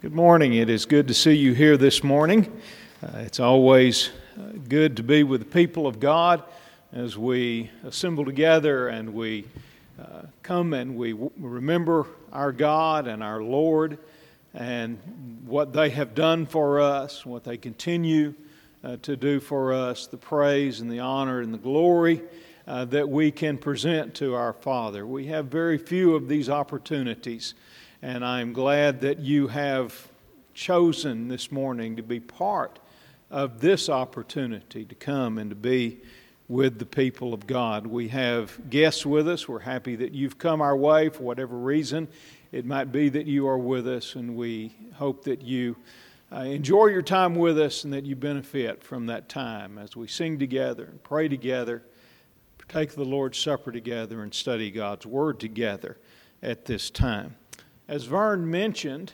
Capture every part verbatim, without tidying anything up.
Good morning. It is good to see you here this morning. Uh, it's always uh, good to be with the people of God as we assemble together and we uh, come and we w- remember our God and our Lord and what they have done for us, what they continue uh, to do for us, the praise and the honor and the glory uh, that we can present to our Father. We have very few of these opportunities. And I'm glad that you have chosen this morning to be part of this opportunity to come and to be with the people of God. We have guests with us. We're happy that you've come our way for whatever reason. It might be that you are with us, and we hope that you uh, enjoy your time with us and that you benefit from that time as we sing together and pray together, partake of the Lord's Supper together, and study God's Word together at this time. As Vern mentioned,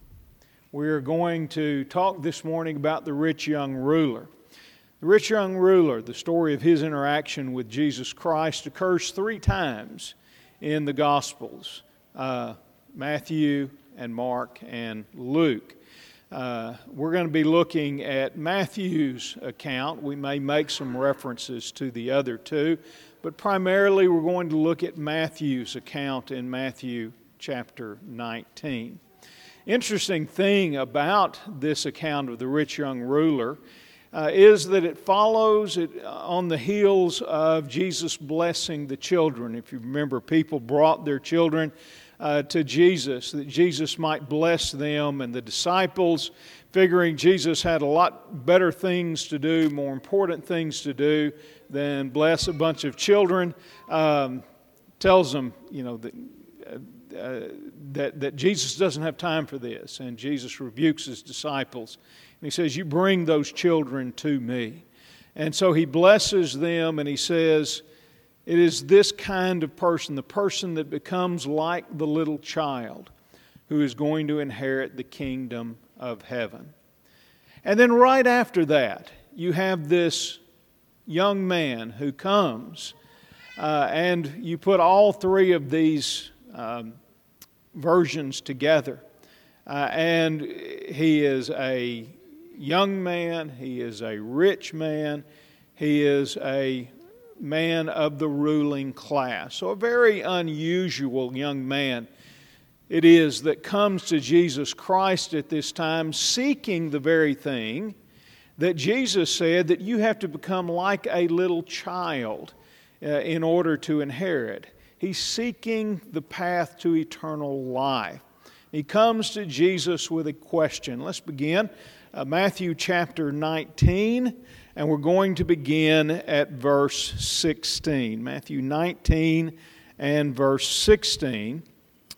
we are going to talk this morning about the rich young ruler. The rich young ruler, the story of his interaction with Jesus Christ, occurs three times in the Gospels, uh, Matthew and Mark and Luke. Uh, we're going to be looking at Matthew's account. We may make some references to the other two, but primarily we're going to look at Matthew's account in Matthew chapter nineteen. Interesting thing about this account of the rich young ruler uh, is that it follows it on the heels of Jesus blessing the children. If you remember, people brought their children uh, to Jesus that Jesus might bless them, and the disciples, figuring Jesus had a lot better things to do, more important things to do than bless a bunch of children, um, tells them, you know, that Uh, that, that Jesus doesn't have time for this. And Jesus rebukes his disciples. And he says, you bring those children to me. And so he blesses them and he says, it is this kind of person, the person that becomes like the little child, who is going to inherit the kingdom of heaven. And then right after that, you have this young man who comes uh, and you put all three of these um, versions together. Uh, and he is a young man, he is a rich man, he is a man of the ruling class. So a very unusual young man it is that comes to Jesus Christ at this time, seeking the very thing that Jesus said that you have to become like a little child uh, in order to inherit. He's seeking the path to eternal life. He comes to Jesus with a question. Let's begin uh, Matthew chapter nineteen, and we're going to begin at verse sixteen. Matthew nineteen and verse sixteen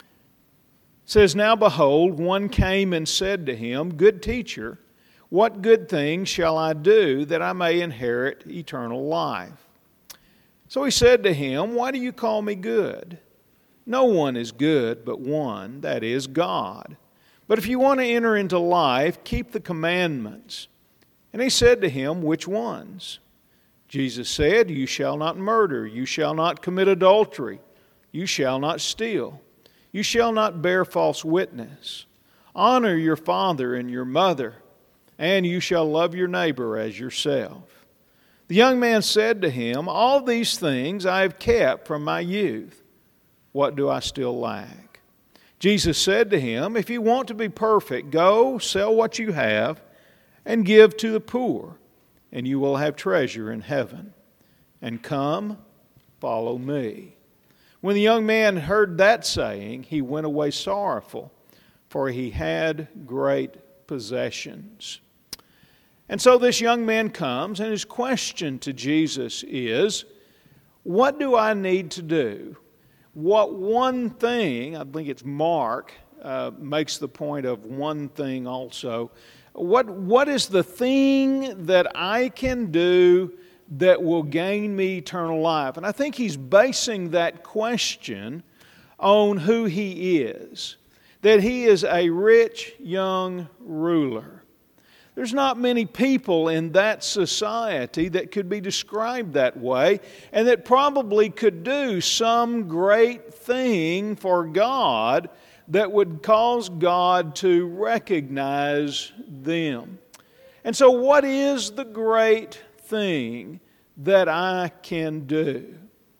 says, Now behold, one came and said to him, Good teacher, what good thing shall I do that I may inherit eternal life? So he said to him, Why do you call me good? No one is good but one, that is God. But if you want to enter into life, keep the commandments. And he said to him, Which ones? Jesus said, You shall not murder, you shall not commit adultery, you shall not steal, you shall not bear false witness. Honor your father and your mother, and you shall love your neighbor as yourself. The young man said to him, All these things I have kept from my youth. What do I still lack? Jesus said to him, If you want to be perfect, go sell what you have and give to the poor, and you will have treasure in heaven. And come, follow me. When the young man heard that saying, he went away sorrowful, for he had great possessions. And so this young man comes, and his question to Jesus is, what do I need to do? What one thing, I think it's Mark, uh, makes the point of one thing also. What, what is the thing that I can do that will gain me eternal life? And I think he's basing that question on who he is. That he is a rich young ruler. There's not many people in that society that could be described that way and that probably could do some great thing for God that would cause God to recognize them. And so what is the great thing that I can do?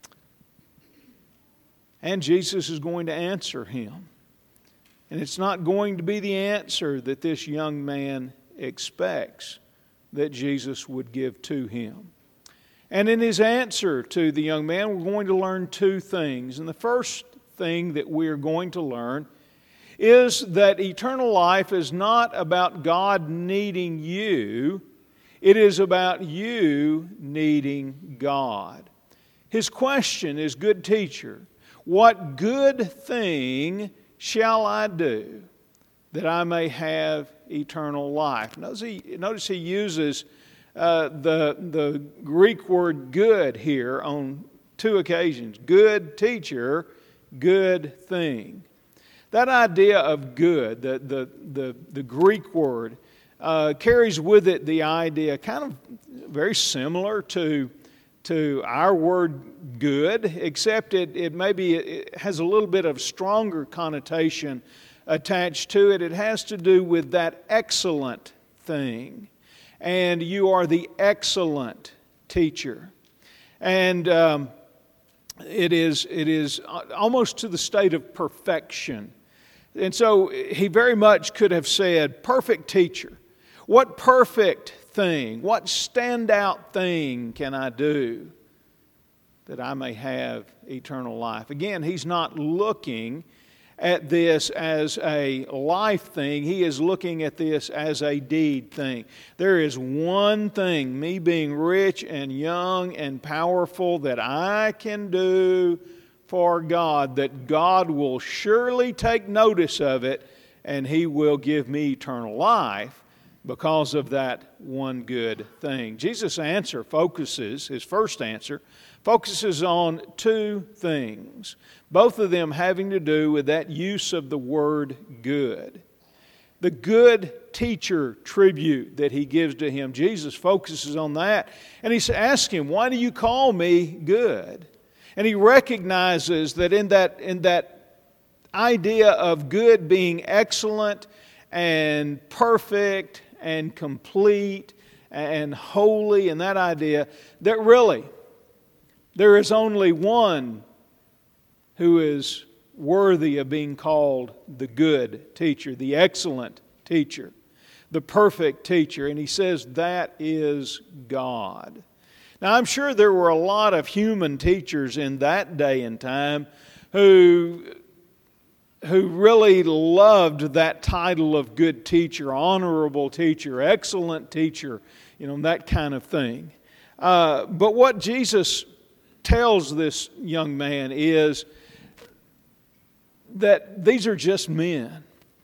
And Jesus is going to answer him. And it's not going to be the answer that this young man expects that Jesus would give to him. And in his answer to the young man, we're going to learn two things. And the first thing that we're going to learn is that eternal life is not about God needing you. It is about you needing God. His question is, good teacher, what good thing shall I do that I may have eternal life? Notice he, notice he uses uh, the, the Greek word good here on two occasions. Good teacher, good thing. That idea of good, the, the, the, the Greek word, uh, carries with it the idea kind of very similar to to our word good, except it, it maybe it has a little bit of stronger connotation attached to it. It has to do with that excellent thing. And you are the excellent teacher. And um, it is it is almost to the state of perfection. And so he very much could have said, perfect teacher. What perfect thing, what standout thing can I do that I may have eternal life? Again, he's not looking at this as a life thing. He is looking at this as a deed thing. There is one thing, me being rich and young and powerful, that I can do for God, that God will surely take notice of it and He will give me eternal life because of that one good thing. Jesus' answer focuses, his first answer, focuses on two things, both of them having to do with that use of the word good. The good teacher tribute that he gives to him, Jesus focuses on that. And he asks him, why do you call me good? And he recognizes that in that, in that idea of good being excellent and perfect and complete and holy, and that idea that really there is only one who is worthy of being called the good teacher, the excellent teacher, the perfect teacher. And he says that is God. Now, I'm sure there were a lot of human teachers in that day and time who who really loved that title of good teacher, honorable teacher, excellent teacher, you know, that kind of thing. Uh, but what Jesus tells this young man is that these are just men.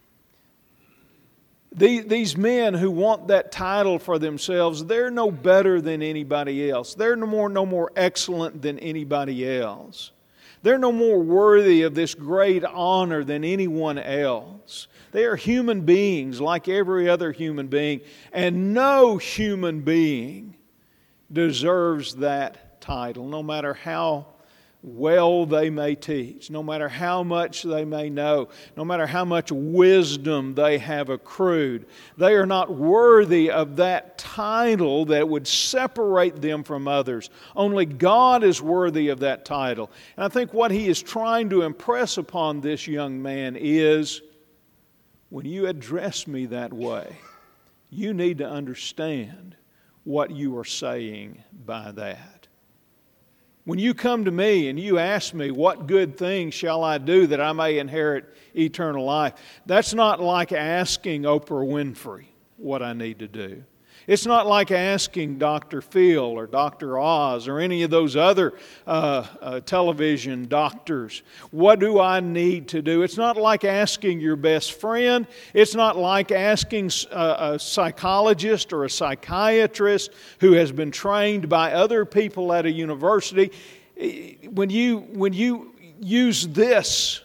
These men who want that title for themselves, they're no better than anybody else. They're no more, no more excellent than anybody else. They're no more worthy of this great honor than anyone else. They are human beings like every other human being, and no human being deserves that title, no matter how well they may teach, no matter how much they may know, no matter how much wisdom they have accrued. They are not worthy of that title that would separate them from others. Only God is worthy of that title. And I think what he is trying to impress upon this young man is, when you address me that way, you need to understand what you are saying by that. When you come to me and you ask me, what good thing shall I do that I may inherit eternal life? That's not like asking Oprah Winfrey what I need to do. It's not like asking Doctor Phil or Doctor Oz or any of those other uh, uh, television doctors, what do I need to do? It's not like asking your best friend. It's not like asking a, a psychologist or a psychiatrist who has been trained by other people at a university. When you, when you use this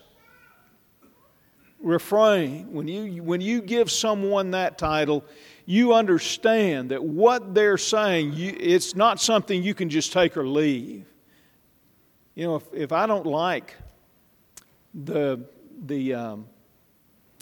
refrain, when you, when you give someone that title, you understand that what they're saying, you, it's not something you can just take or leave. You know, if, if I don't like the, the um,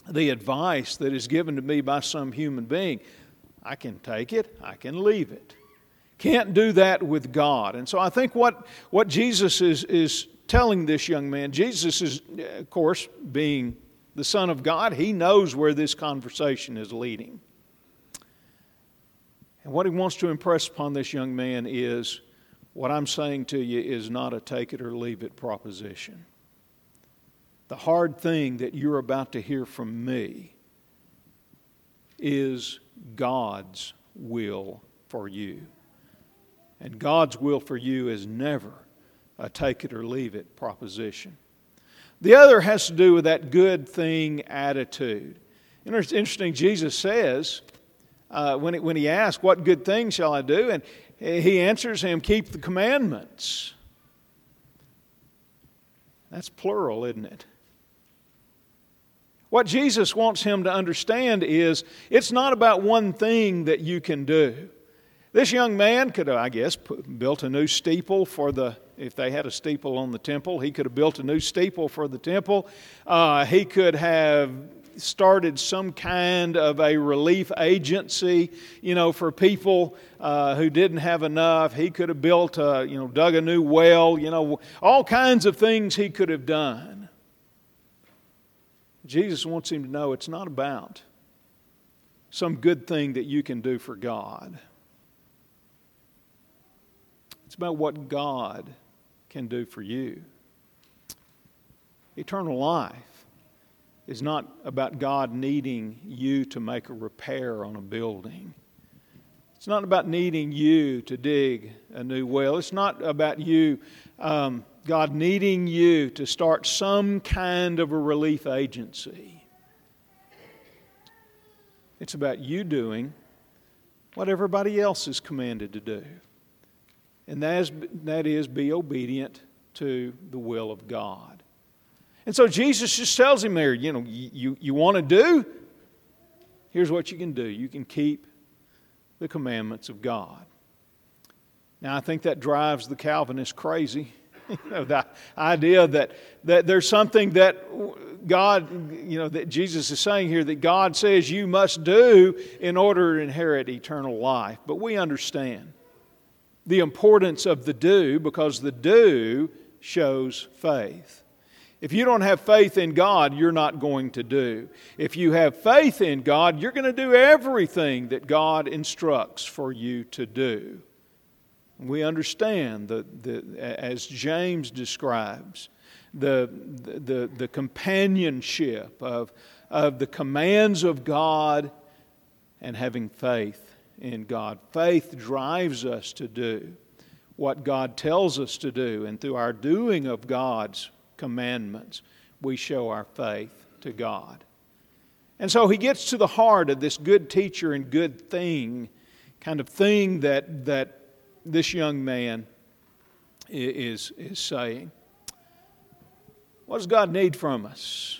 the advice that is given to me by some human being. I can take it, I can leave it. Can't do that with God. And so I think what, what Jesus is, is telling this young man, Jesus is, of course, being the Son of God, He knows where this conversation is leading. And what He wants to impress upon this young man is, what I'm saying to you is not a take it or leave it proposition. The hard thing that you're about to hear from me is God's will for you. And God's will for you is never a take it or leave it proposition. The other has to do with that good thing attitude. You know, it's interesting, Jesus says, uh, when, it, when he asks, what good thing shall I do? And He answers him, keep the commandments. That's plural, isn't it? What Jesus wants him to understand is it's not about one thing that you can do. This young man could have, I guess, put, built a new steeple for the, if they had a steeple on the temple, he could have built a new steeple for the temple. Uh, he could have started some kind of a relief agency, you know, for people uh, who didn't have enough. He could have built, a, you know, dug a new well, you know, all kinds of things he could have done. Jesus wants him to know it's not about some good thing that you can do for God. It's about what God can do for you. Eternal life is not about God needing you to make a repair on a building. It's not about needing you to dig a new well. It's not about you, um, God needing you to start some kind of a relief agency. It's about you doing what everybody else is commanded to do. And that is, that is be obedient to the will of God. And so Jesus just tells him there, you know, you, you want to do? Here's what you can do. You can keep the commandments of God. Now, I think that drives the Calvinists crazy. You know, the idea that, that there's something that God, you know, that Jesus is saying here that God says you must do in order to inherit eternal life. But we understand the importance of the do, because the do shows faith. If you don't have faith in God, you're not going to do. If you have faith in God, you're going to do everything that God instructs for you to do. We understand, the, the, as James describes, the, the, the companionship of, of the commands of God and having faith in God. Faith drives us to do what God tells us to do, and through our doing of God's commandments, we show our faith to God. And so he gets to the heart of this good teacher and good thing, kind of thing that, that this young man is, is saying. What does God need from us?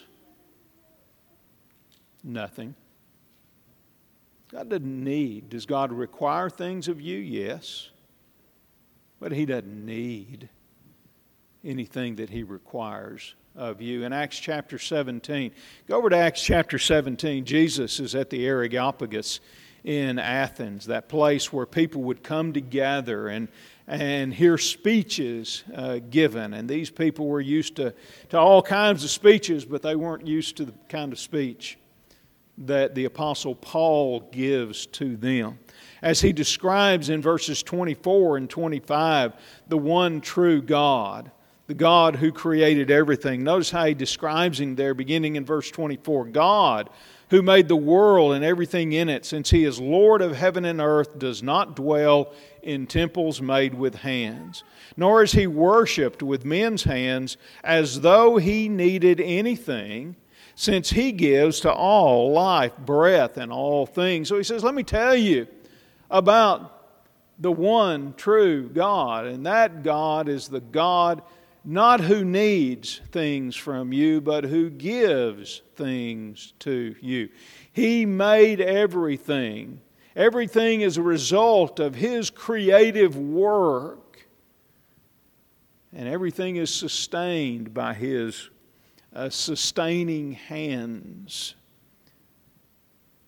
Nothing. God doesn't need. Does God require things of you? Yes. But He doesn't need anything that He requires of you. In Acts chapter seventeen, go over to Acts chapter seventeen. Jesus is at the Areopagus in Athens, that place where people would come together and and hear speeches uh, given. And these people were used to, to all kinds of speeches, but they weren't used to the kind of speech that the Apostle Paul gives to them. As he describes in verses twenty-four and twenty-five, the one true God, the God who created everything. Notice how he describes him there, beginning in verse twenty-four. God, who made the world and everything in it, since He is Lord of heaven and earth, does not dwell in temples made with hands, nor is He worshipped with men's hands as though He needed anything, since He gives to all life, breath, and all things. So he says, let me tell you about the one true God, and that God is the God not who needs things from you, but who gives things to you. He made everything. Everything is a result of His creative work. And everything is sustained by His uh, sustaining hands.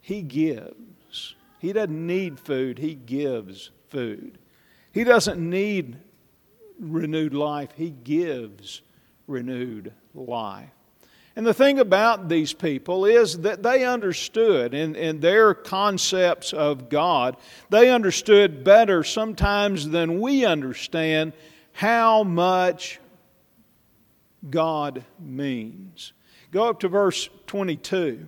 He gives. He doesn't need food. He gives food. He doesn't need renewed life. He gives renewed life. And the thing about these people is that they understood in, in their concepts of God, they understood better sometimes than we understand how much God means. Go up to verse twenty-two.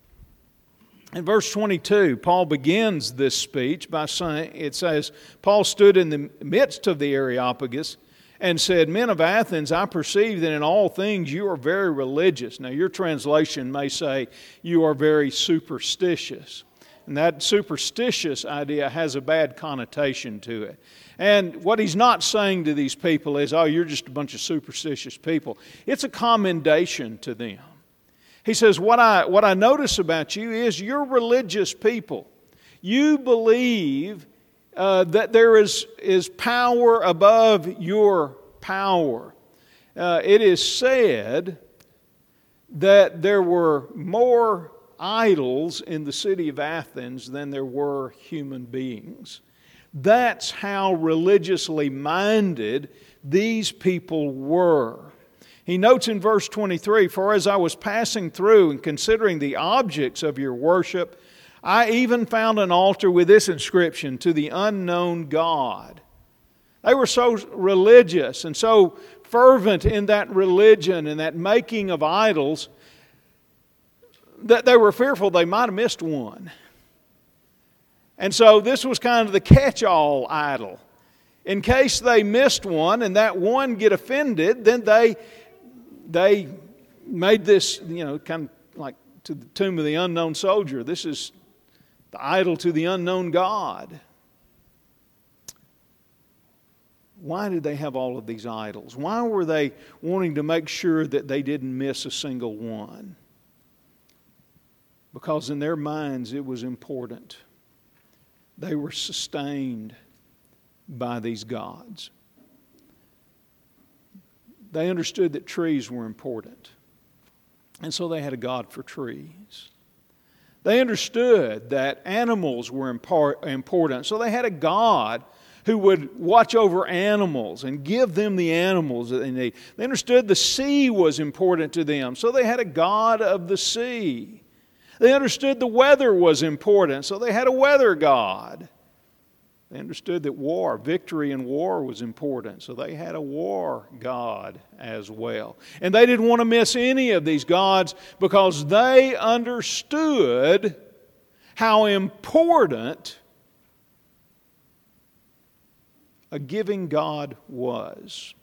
In verse twenty-two, Paul begins this speech by saying, it says, Paul stood in the midst of the Areopagus and said, "Men of Athens, I perceive that in all things you are very religious." Now your translation may say you are very superstitious. And that superstitious idea has a bad connotation to it. And what he's not saying to these people is, oh, you're just a bunch of superstitious people. It's a commendation to them. He says, what I, what I notice about you is you're religious people. You believe uh, that there is, is power above your power. Uh, it is said that there were more idols in the city of Athens than there were human beings. That's how religiously minded these people were. He notes in verse twenty-three, "For as I was passing through and considering the objects of your worship, I even found an altar with this inscription, 'To the unknown God.'" They were so religious and so fervent in that religion and that making of idols that they were fearful they might have missed one. And so this was kind of the catch-all idol. In case they missed one and that one get offended, then they they made this, you know, kind of like to the tomb of the unknown soldier. This is the idol to the unknown God. Why did they have all of these idols? Why were they wanting to make sure that they didn't miss a single one? Because in their minds it was important. They were sustained by these gods. They understood that trees were important. And so they had a god for trees. They understood that animals were important. So they had a god who would watch over animals and give them the animals that they need. They understood the sea was important to them. So they had a god of the sea. They understood the weather was important, so they had a weather god. They understood that war, victory in war was important, so they had a war god as well. And they didn't want to miss any of these gods because they understood how important a giving God was.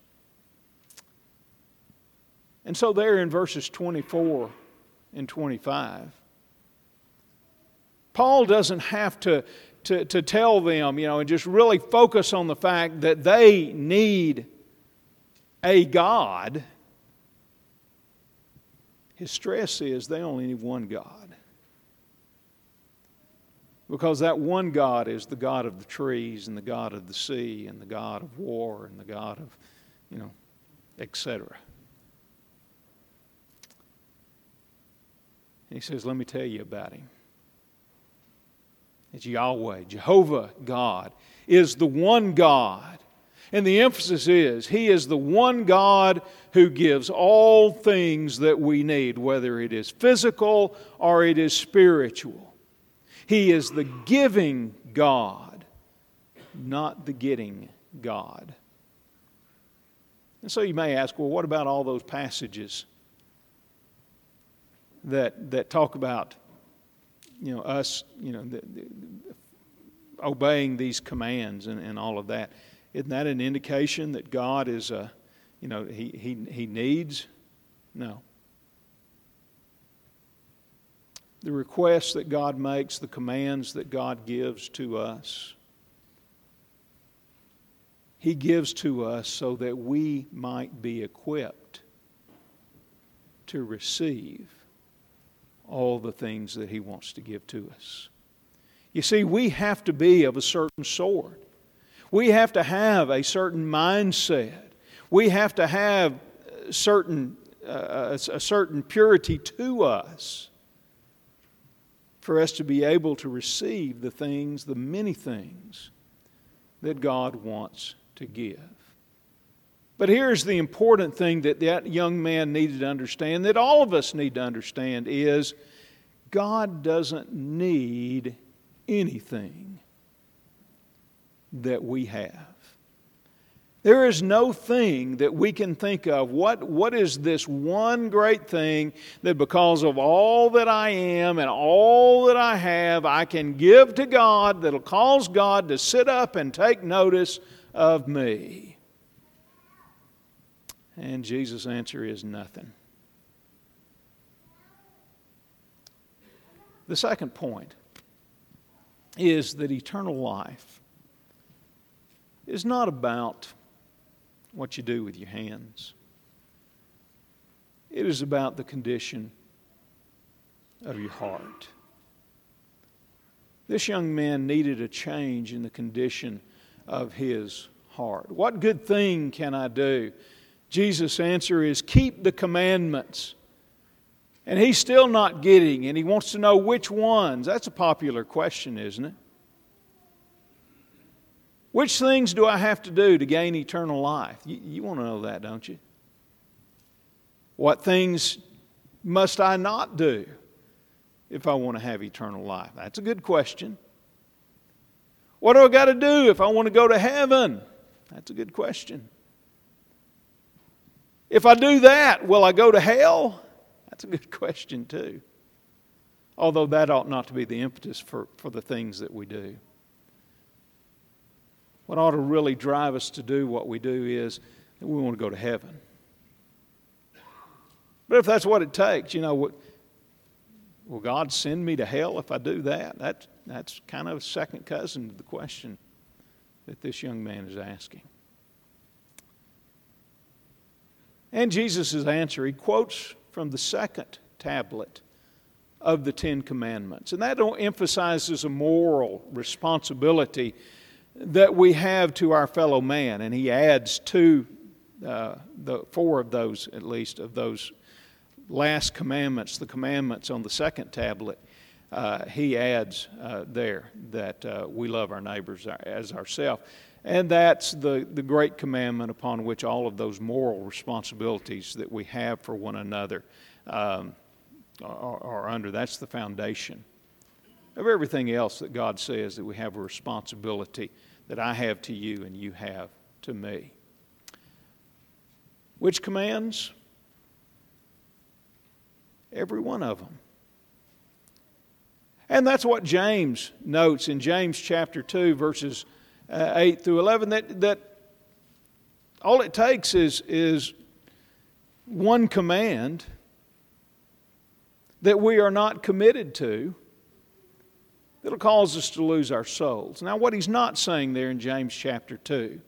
And so there in verses twenty-four and twenty-five, Paul doesn't have to, to, to tell them, you know, and just really focus on the fact that they need a God. His stress is they only need one God. Because that one God is the God of the trees and the God of the sea and the God of war and the God of, you know, et cetera. And he says, let me tell you about Him. It's Yahweh, Jehovah God, is the one God. And the emphasis is, He is the one God who gives all things that we need, whether it is physical or it is spiritual. He is the giving God, not the getting God. And so you may ask, well, what about all those passages that that talk about, you know, us, you know, the, the, obeying these commands and, and all of that? Isn't that an indication that God is a, you know, he he he needs? No. The requests that God makes, the commands that God gives to us, He gives to us so that we might be equipped to receive all the things that He wants to give to us. You see, we have to be of a certain sort. We have to have a certain mindset. We have to have a certain, uh, a certain purity to us for us to be able to receive the things, the many things that God wants to give. But here's the important thing that that young man needed to understand, that all of us need to understand, is God doesn't need anything that we have. There is no thing that we can think of. What, what is this one great thing that because of all that I am and all that I have, I can give to God that'll cause God to sit up and take notice of me? And Jesus' answer is nothing. The second point is that eternal life is not about what you do with your hands. It is about the condition of your heart. This young man needed a change in the condition of his heart. What good thing can I do? Jesus' answer is, keep the commandments. And he's still not getting, and he wants to know which ones. That's a popular question, isn't it? Which things do I have to do to gain eternal life? You, you want to know that, don't you? What things must I not do if I want to have eternal life? That's a good question. What do I got to do if I want to go to heaven? That's a good question. If I do that, will I go to hell? That's a good question too. Although that ought not to be the impetus for, for the things that we do. What ought to really drive us to do what we do is that we want to go to heaven. But if that's what it takes, you know, will God send me to hell if I do that? That that's kind of a second cousin to the question that this young man is asking. And Jesus' answer, he quotes from the second tablet of the Ten Commandments. And that emphasizes a moral responsibility that we have to our fellow man. And he adds two, uh, the four of those, at least, of those last commandments, the commandments on the second tablet, uh, he adds uh, there that uh, we love our neighbors as ourselves. And that's the, the great commandment upon which all of those moral responsibilities that we have for one another um, are, are under. That's the foundation of everything else that God says that we have a responsibility that I have to you and you have to me. Which commands? Every one of them. And that's what James notes in James chapter two, verses uh, eight through eleven, that, that all it takes is, is one command that we are not committed to that'll cause us to lose our souls. Now, what he's not saying there in James chapter two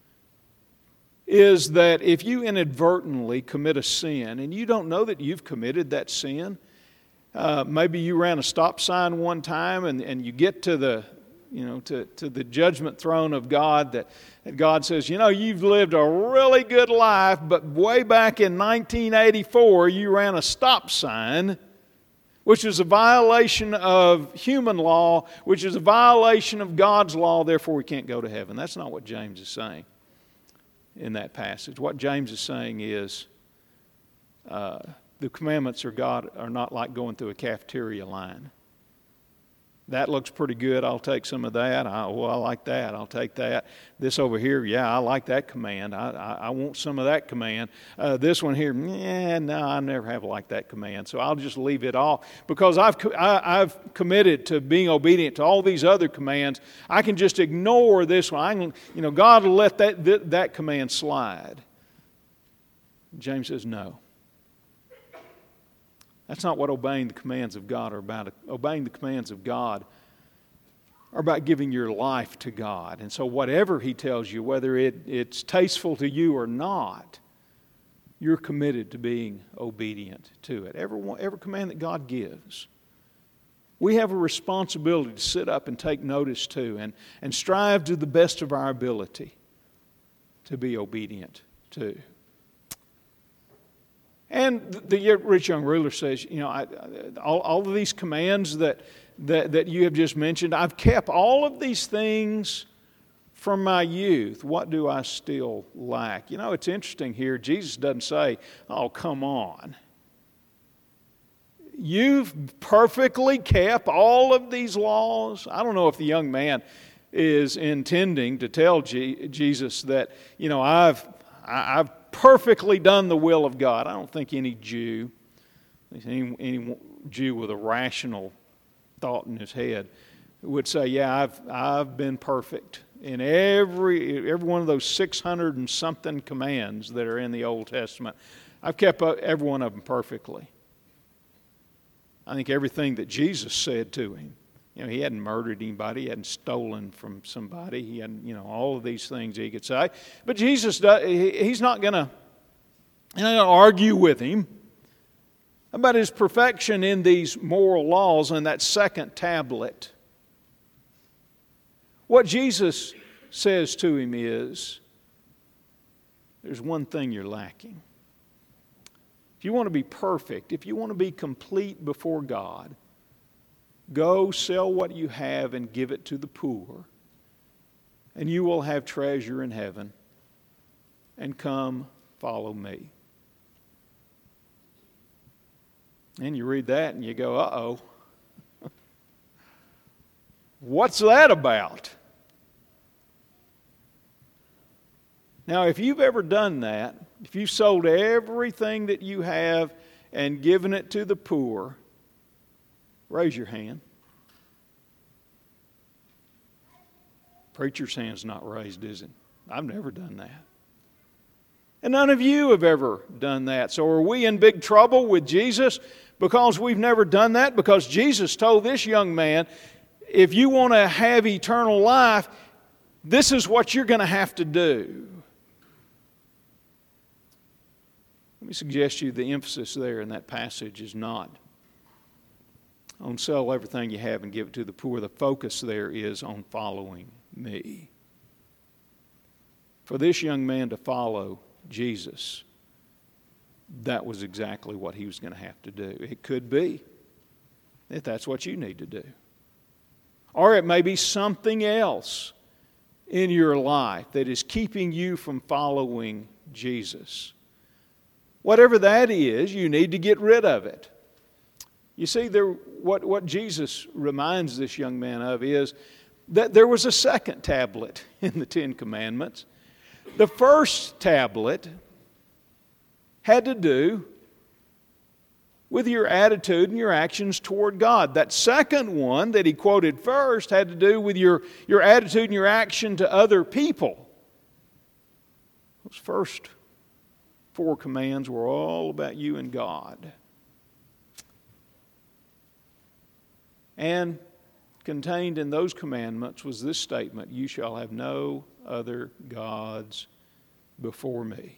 is that if you inadvertently commit a sin and you don't know that you've committed that sin, uh, maybe you ran a stop sign one time and, and you get to the, you know, to, to the judgment throne of God, that, that God says, you know, you've lived a really good life, but way back in nineteen eighty-four you ran a stop sign, which is a violation of human law, which is a violation of God's law, therefore we can't go to heaven. That's not what James is saying in that passage. What James is saying is uh, the commandments of God are not like going through a cafeteria line. That looks pretty good. I'll take some of that. I, well, I like that. I'll take that. This over here, yeah, I like that command. I, I, I want some of that command. Uh, this one here, yeah, no, I never have liked that command. So I'll just leave it off because I've I, I've committed to being obedient to all these other commands. I can just ignore this one. I can, you know, God will let that that, that command slide. James says no. That's not what obeying the commands of God are about. Obeying the commands of God are about giving your life to God. And so whatever He tells you, whether it, it's tasteful to you or not, you're committed to being obedient to it. Every, every command that God gives, we have a responsibility to sit up and take notice to and, and strive to the best of our ability to be obedient to. And the rich young ruler says, you know, I, all, all of these commands that, that, that you have just mentioned, I've kept all of these things from my youth. What do I still lack? You know, it's interesting here. Jesus doesn't say, oh, come on. You've perfectly kept all of these laws. I don't know if the young man is intending to tell G- Jesus that, you know, I've, I've perfectly done the will of God. I don't think any Jew, any, any Jew with a rational thought in his head would say, yeah, I've, I've been perfect in every, every one of those six hundred and something commands that are in the Old Testament. I've kept every one of them perfectly. I think everything that Jesus said to him, you know, he hadn't murdered anybody, he hadn't stolen from somebody, he hadn't, you know, all of these things he could say. But Jesus, does, he's not going to argue with him about his perfection in these moral laws and that second tablet. What Jesus says to him is, there's one thing you're lacking. If you want to be perfect, if you want to be complete before God, go sell what you have and give it to the poor, and you will have treasure in heaven, and come follow me. And you read that and you go, uh-oh. What's that about? Now, if you've ever done that, if you've sold everything that you have and given it to the poor, raise your hand. Preacher's hand's not raised, is it? I've never done that. And none of you have ever done that. So are we in big trouble with Jesus because we've never done that? Because Jesus told this young man, if you want to have eternal life, this is what you're going to have to do. Let me suggest to you the emphasis there in that passage is not on sell everything you have and give it to the poor. The focus there is on following me. For this young man to follow Jesus, that was exactly what he was going to have to do. It could be that that's what you need to do. Or it may be something else in your life that is keeping you from following Jesus. Whatever that is, you need to get rid of it. You see, there, what, what Jesus reminds this young man of is that there was a second tablet in the Ten Commandments. The first tablet had to do with your attitude and your actions toward God. That second one that he quoted first had to do with your, your attitude and your action to other people. Those first four commands were all about you and God. And contained in those commandments was this statement, you shall have no other gods before me.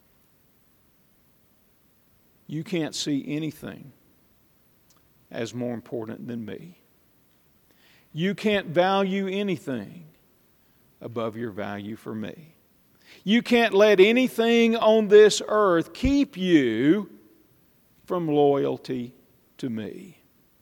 You can't see anything as more important than me. You can't value anything above your value for me. You can't let anything on this earth keep you from loyalty to me.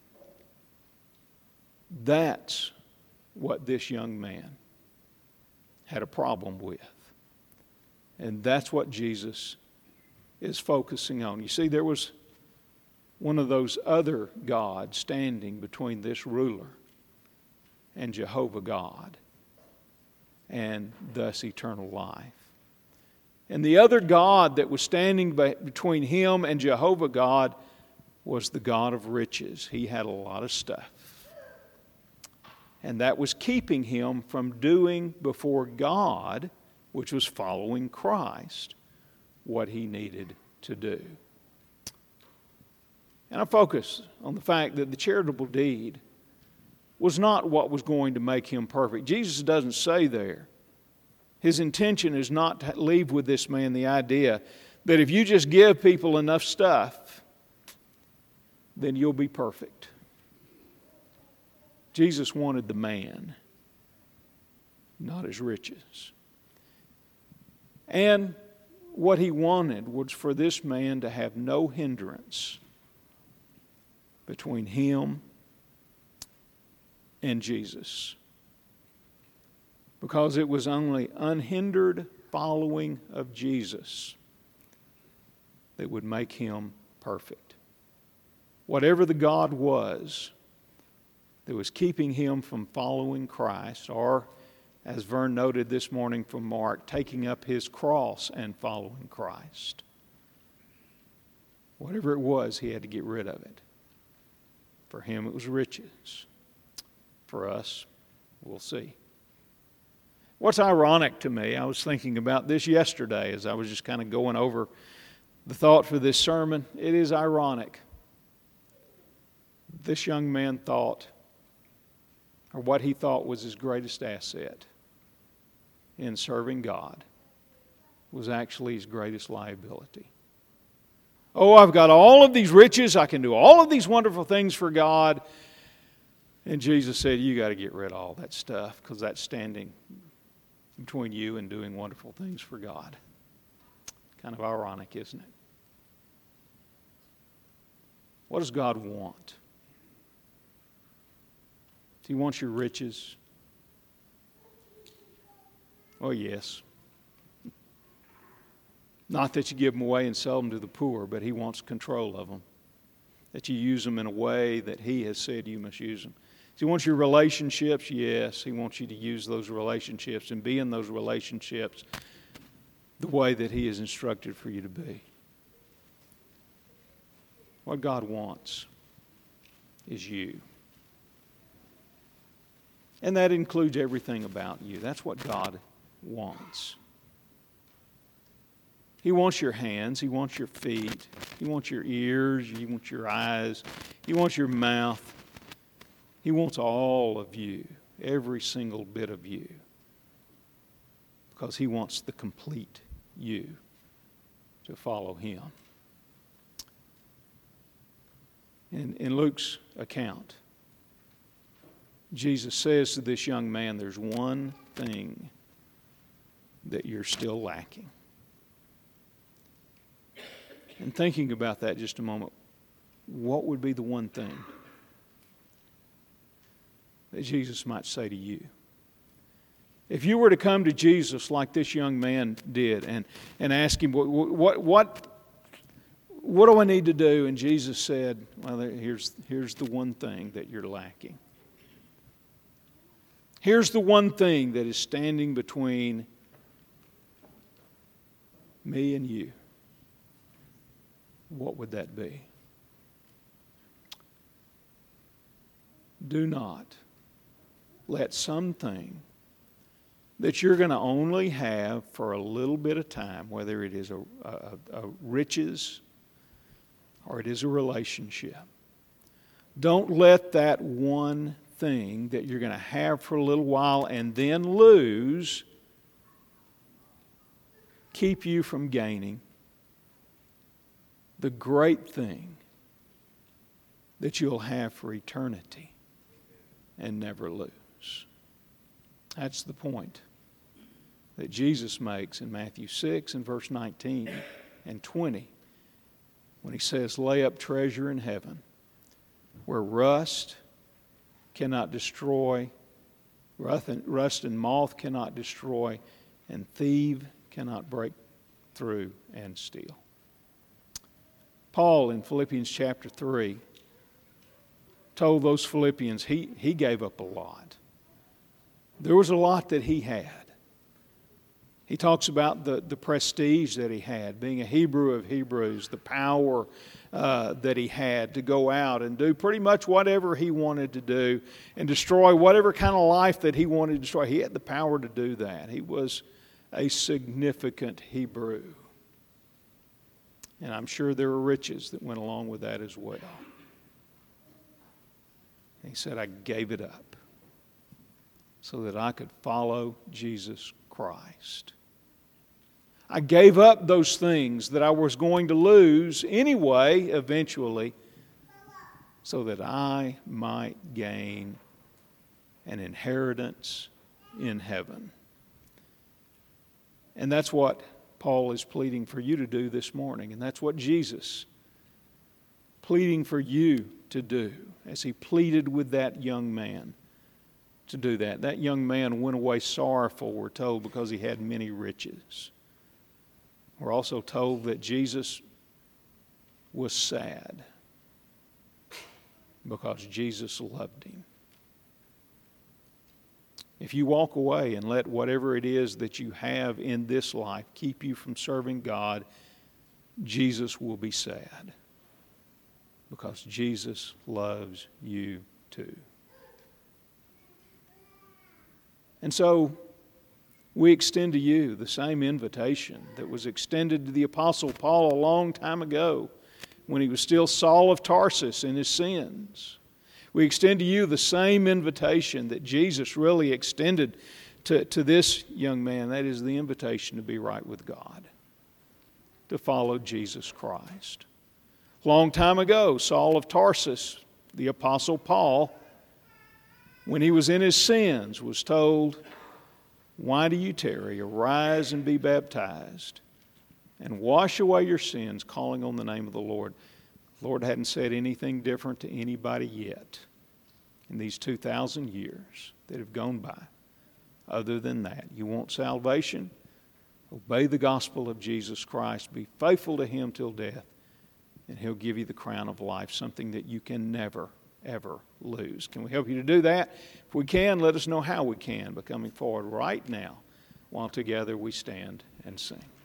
That's what this young man had a problem with. And that's what Jesus is focusing on. You see, there was one of those other gods standing between this ruler and Jehovah God, and thus eternal life. And the other God that was standing between him and Jehovah God was the God of riches. He had a lot of stuff. And that was keeping him from doing before God, which was following Christ, what he needed to do. And I focus on the fact that the charitable deed was not what was going to make him perfect. Jesus doesn't say there. His intention is not to leave with this man the idea that if you just give people enough stuff, then you'll be perfect. Jesus wanted the man, not his riches. And what he wanted was for this man to have no hindrance between him and Jesus. Because it was only unhindered following of Jesus that would make him perfect. Whatever the God was that was keeping him from following Christ, or, as Vern noted this morning from Mark, taking up his cross and following Christ. Whatever it was, he had to get rid of it. For him, it was riches. For us, we'll see. What's ironic to me, I was thinking about this yesterday as I was just kind of going over the thought for this sermon. It is ironic. This young man thought, or what he thought was his greatest asset in serving God, was actually his greatest liability. Oh, I've got all of these riches. I can do all of these wonderful things for God. And Jesus said, you got to get rid of all that stuff because that's standing between you and doing wonderful things for God. Kind of ironic, isn't it? What does God want? Does He want your riches? Oh, yes. Not that you give them away and sell them to the poor, but He wants control of them. That you use them in a way that He has said you must use them. Does He want your relationships? Yes. He wants you to use those relationships and be in those relationships the way that He has instructed for you to be. What God wants is you. And that includes everything about you. That's what God wants. He wants your hands. He wants your feet. He wants your ears. He wants your eyes. He wants your mouth. He wants all of you, every single bit of you, because He wants the complete you to follow Him. In, in Luke's account, Jesus says to this young man, there's one thing that you're still lacking. And thinking about that just a moment, what would be the one thing that Jesus might say to you? If you were to come to Jesus like this young man did and, and ask Him, what, what, what, what do I need to do? And Jesus said, well, here's, here's the one thing that you're lacking. Here's the one thing that is standing between me and you. What would that be? Do not let something that you're going to only have for a little bit of time, whether it is a, a, a riches or it is a relationship, don't let that one thing that you're going to have for a little while and then lose keep you from gaining the great thing that you'll have for eternity and never lose. That's the point that Jesus makes in Matthew six and verse nineteen and twenty when He says, lay up treasure in heaven where rust cannot destroy, rust and moth cannot destroy, and thief cannot break through and steal. Paul in Philippians chapter three told those Philippians he, he gave up a lot. There was a lot that he had. He talks about the, the prestige that he had, being a Hebrew of Hebrews, the power uh, that he had to go out and do pretty much whatever he wanted to do and destroy whatever kind of life that he wanted to destroy. He had the power to do that. He was a significant Hebrew. And I'm sure there were riches that went along with that as well. And he said, I gave it up so that I could follow Jesus Christ. I gave up those things that I was going to lose anyway, eventually, so that I might gain an inheritance in heaven. And that's what Paul is pleading for you to do this morning. And that's what Jesus pleading for you to do, as he pleaded with that young man to do that. That young man went away sorrowful, we're told, because he had many riches. We're also told that Jesus was sad because Jesus loved him. If you walk away and let whatever it is that you have in this life keep you from serving God, Jesus will be sad because Jesus loves you too. And so we extend to you the same invitation that was extended to the Apostle Paul a long time ago when he was still Saul of Tarsus in his sins. We extend to you the same invitation that Jesus really extended to, to this young man. That is the invitation to be right with God, to follow Jesus Christ. Long time ago, Saul of Tarsus, the Apostle Paul, when he was in his sins, was told, "Why do you tarry? Arise and be baptized, and wash away your sins, calling on the name of the Lord." The Lord hadn't said anything different to anybody yet in these two thousand years that have gone by. Other than that, you want salvation? Obey the gospel of Jesus Christ. Be faithful to Him till death, and He'll give you the crown of life, something that you can never, ever lose. Can we help you to do that? If we can, let us know how we can by coming forward right now while together we stand and sing.